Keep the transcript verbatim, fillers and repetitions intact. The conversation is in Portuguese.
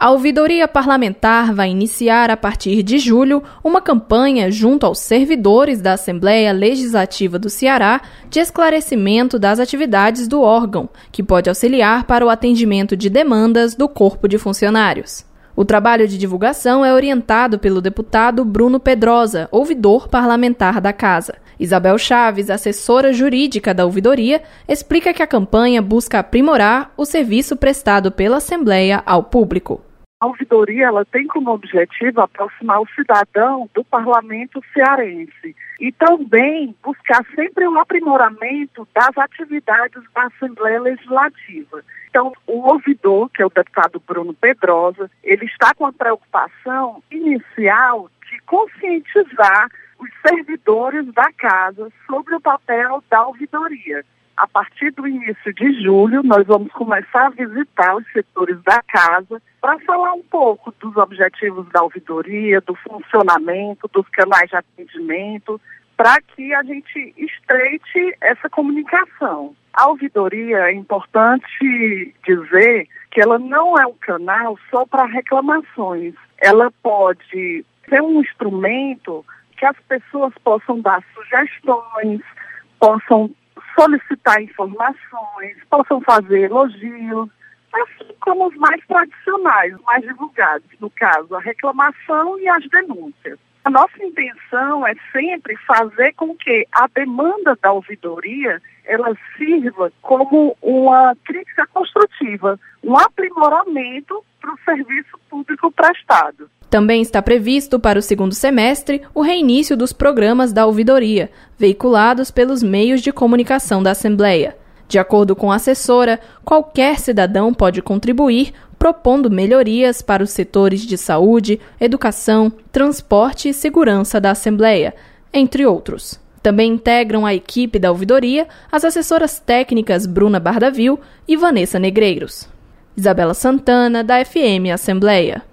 A ouvidoria parlamentar vai iniciar, a partir de julho, uma campanha junto aos servidores da Assembleia Legislativa do Ceará de esclarecimento das atividades do órgão, que pode auxiliar para o atendimento de demandas do corpo de funcionários. O trabalho de divulgação é orientado pelo deputado Bruno Pedrosa, ouvidor parlamentar da Casa. Isabel Chaves, assessora jurídica da ouvidoria, explica que a campanha busca aprimorar o serviço prestado pela Assembleia ao público. A ouvidoria ela tem como objetivo aproximar o cidadão do parlamento cearense e também buscar sempre o aprimoramento das atividades da Assembleia Legislativa. Então, o ouvidor, que é o deputado Bruno Pedrosa, ele está com a preocupação inicial de conscientizar os servidores da casa sobre o papel da ouvidoria. A partir do início de julho, nós vamos começar a visitar os setores da casa para falar um pouco dos objetivos da ouvidoria, do funcionamento, dos canais de atendimento, para que a gente estreite essa comunicação. A ouvidoria, é importante dizer que ela não é um canal só para reclamações. Ela pode ser um instrumento que as pessoas possam dar sugestões, possam solicitar informações, possam fazer elogios, assim como os mais tradicionais, os mais divulgados, no caso, a reclamação e as denúncias. A nossa intenção é sempre fazer com que a demanda da ouvidoria ela sirva como uma crítica construtiva, um aprimoramento para o serviço público prestado. Também está previsto para o segundo semestre o reinício dos programas da ouvidoria, veiculados pelos meios de comunicação da Assembleia. De acordo com a assessora, qualquer cidadão pode contribuir propondo melhorias para os setores de saúde, educação, transporte e segurança da Assembleia, entre outros. Também integram a equipe da ouvidoria as assessoras técnicas Bruna Bardavil e Vanessa Negreiros. Isabela Santana, da F M Assembleia.